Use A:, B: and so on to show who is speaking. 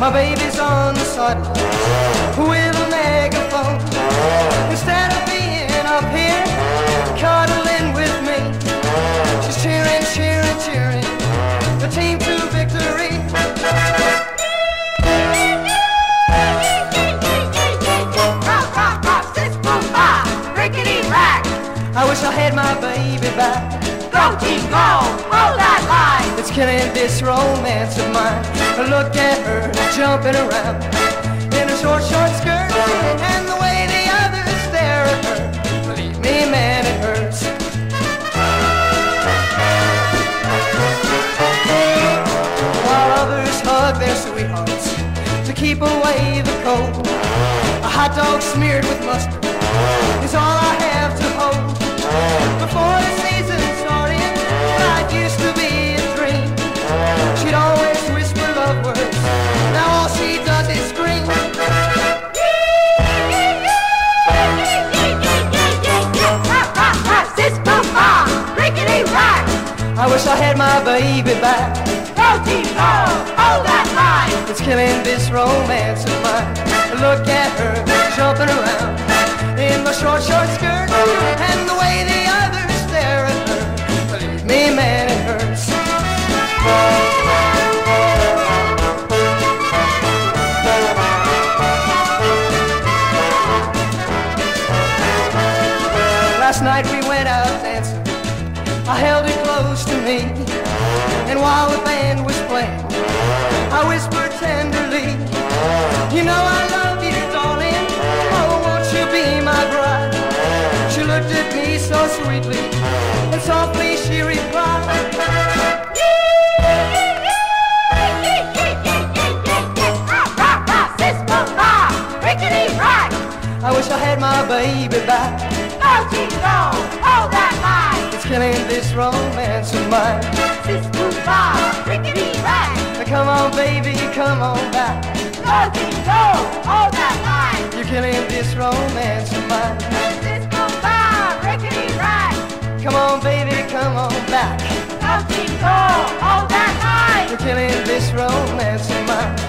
A: My baby's on the sidelines with a megaphone. Instead of being up here cuddling with me, she's cheering, cheering, cheering the team to victory. I wish I had my baby back.
B: Go team, go! Roll that line!
A: It's killing this romance of mine. Look at her jumping around in a short, short skirt, and the way the others stare at her. Believe me, man, it hurts. While others hug their sweethearts to keep away the cold, a hot dog smeared with mustard is all I have to hold. Before the season started, life used to be a dream. She'd always whisper love words, now all she does is scream. I wish I had my baby back.
B: Go team, go! Hold that line!
A: It's killing this romance of mine. Look at her jumping around in the short, short skirt, and the way the others stare at her. Believe me, man, it hurts. Last night we went out dancing. I held it close to me, and while the band was playing, I whispered tenderly, you know I love you, darling. Oh, won't you be my bride? She looked at me so sweetly, and softly she replied, I wish I had my baby back.
B: Go team, go! Hold that line!
A: It's killing this romance of mine. Come on, baby, come on back.
B: Go team, go! Hold that line!
A: You're killing this romance of mine. Come on, baby, come on back.
B: Go team, go! Hold that line!
A: You're killing this romance of mine.